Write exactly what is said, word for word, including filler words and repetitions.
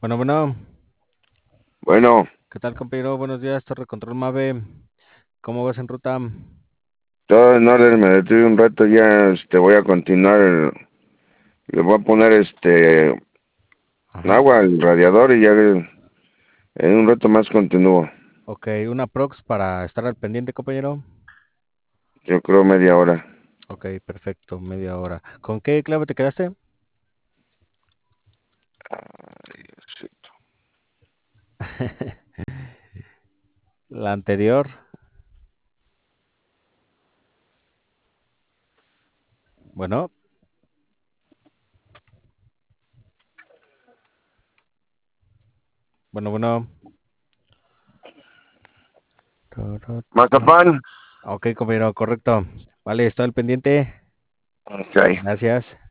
Bueno, bueno, Bueno, ¿qué tal, compañero? Buenos días, Torre Control Mave. ¿Cómo vas en ruta? todo en orden, me detuve un rato ya, este, voy a continuar, el- le voy a poner este Ajá. agua al radiador y ya en un rato más continúo, Ok, una prox para estar al pendiente, compañero. yo creo media hora. Ok, perfecto, media hora. ¿Con qué clave te quedaste? Sí. La anterior. Bueno, bueno, bueno. Tarara. Mazapán, Ok, compañero, correcto. Vale, está al pendiente. ok. Gracias.